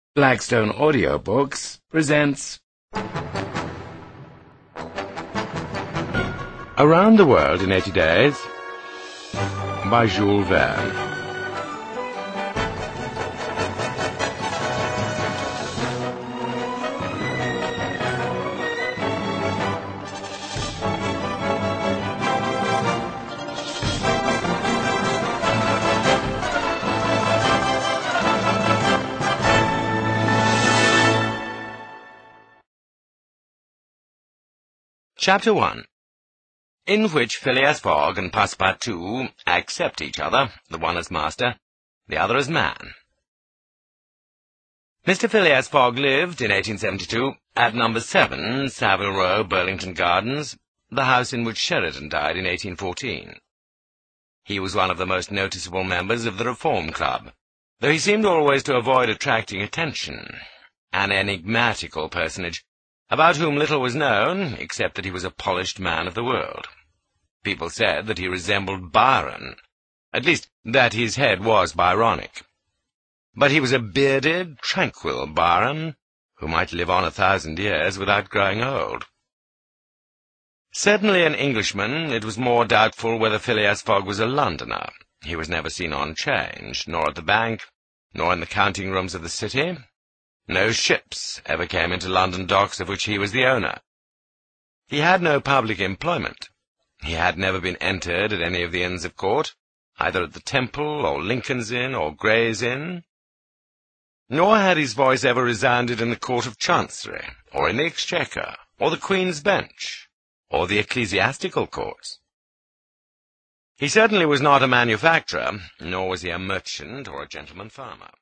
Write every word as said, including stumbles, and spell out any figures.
Blackstone Audiobooks presents Around the World in eighty days by Jules Verne. Chapter one, in which Phileas Fogg and Passepartout accept each other, the one as master, the other as man. Mister Phileas Fogg lived, in eighteen seventy-two, at number seven, Savile Row, Burlington Gardens, the house in which Sheridan died in eighteen fourteen. He was one of the most noticeable members of the Reform Club, though he seemed always to avoid attracting attention, an enigmatical personage, about whom little was known, except that he was a polished man of the world. People said that he resembled Byron, at least that his head was Byronic. But he was a bearded, tranquil Byron, who might live on a thousand years without growing old. Certainly an Englishman, it was more doubtful whether Phileas Fogg was a Londoner. He was never seen on 'Change, nor at the bank, nor in the counting-rooms of the city. No ships ever came into London docks of which he was the owner. He had no public employment. He had never been entered at any of the Inns of Court, either at the Temple, or Lincoln's Inn, or Gray's Inn. Nor had his voice ever resounded in the Court of Chancery, or in the Exchequer, or the Queen's Bench, or the ecclesiastical courts. He certainly was not a manufacturer, nor was he a merchant or a gentleman farmer.